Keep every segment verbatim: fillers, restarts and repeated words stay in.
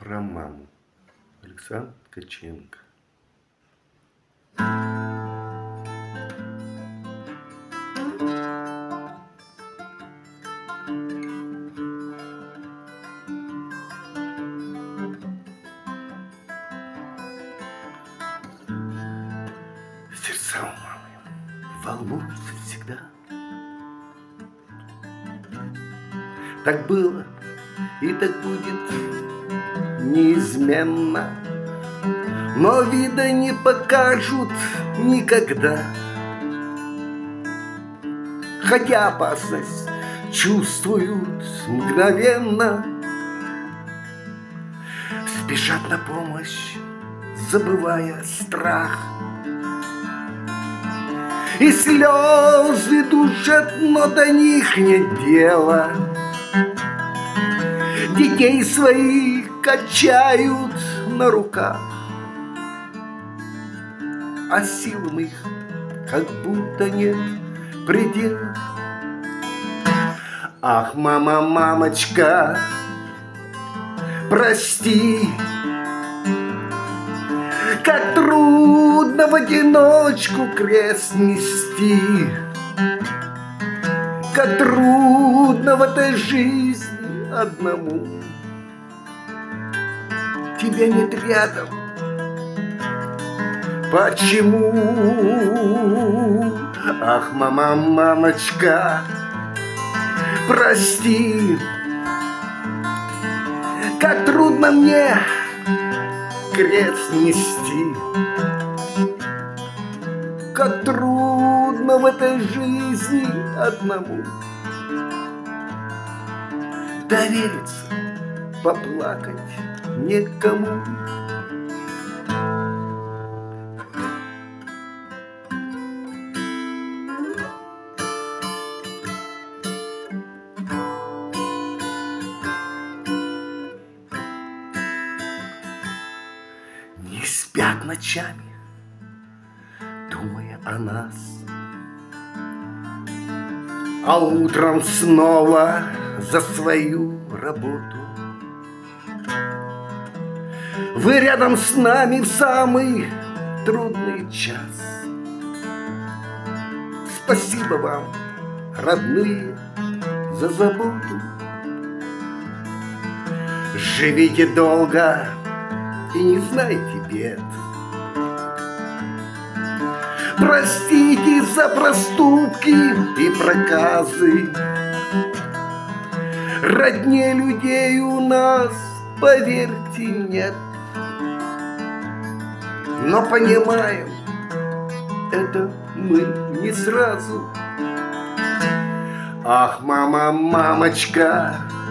про маму. Александр Ткаченко. Сердца у мамы волнуются всегда. Так было и так будет неизменно, но вида не покажут никогда. Хотя опасность чувствуют мгновенно, спешат на помощь, забывая страх. И слезы душат, но до них нет дела. Детей своих качают на руках, а силам их как будто нет предела. Ах, мама, мамочка, прости, как трудно в одиночку крест нести, как трудно в этой жизни одному. Тебя нет рядом. Почему? Ах, мама, мамочка, прости, как трудно мне крест нести, как трудно в этой жизни одному. Довериться, поплакать некому. Не спят ночами, думая о нас, а утром снова за свою работу. Вы рядом с нами в самый трудный час. Спасибо вам, родные, за заботу. Живите долго и не знайте бед. Простите за проступки и проказы. Роднее людей у нас, поверьте, нет. Но понимаем, это мы не сразу. Ах, мама, мамочка,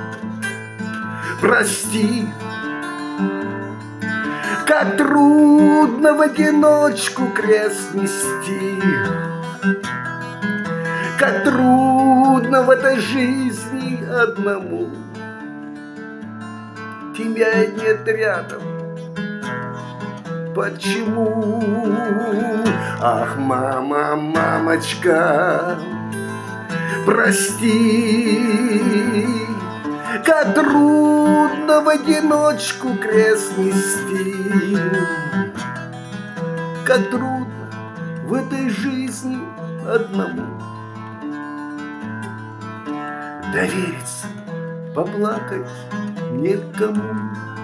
прости, как трудно в одиночку крест нести, как трудно в этой жизни одному. Тебя нет рядом. Почему? Ах, мама, мамочка, прости, как трудно в одиночку крест нести, как трудно в этой жизни одному. Довериться, поплакать некому.